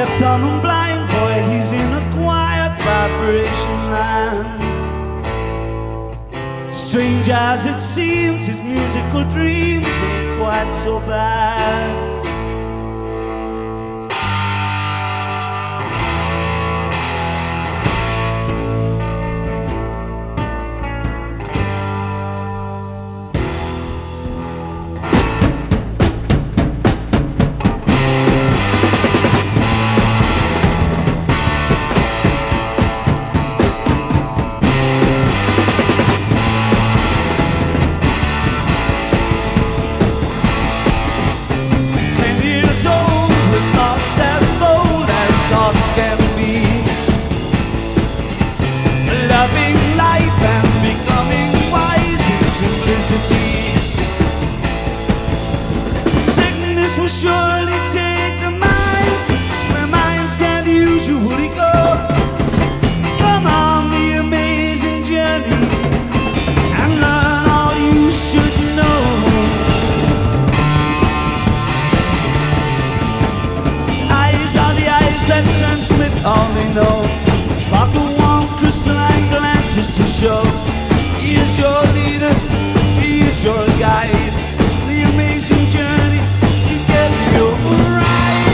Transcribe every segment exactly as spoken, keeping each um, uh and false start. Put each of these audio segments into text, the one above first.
deaf, dumb and blind boy, he's in a quiet vibration land. Strange as it seems, his musical dreams ain't quite so bad. Will surely take the mind where minds can't usually go. Come on the amazing journey and learn all you should know. His eyes are the eyes that transmit all they know. Sparkle warm crystalline glances to show he is your leader, he is your guide. The amazing journey you're right.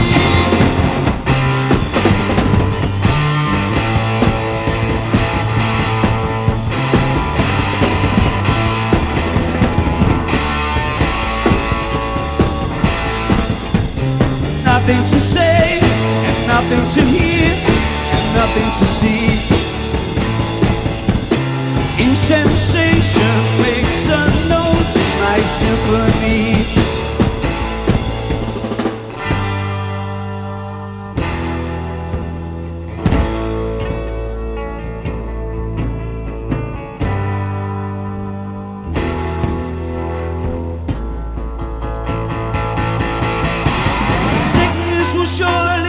Nothing to say, and nothing to hear, and nothing to see. Each sensation makes a note in my symphony. Surely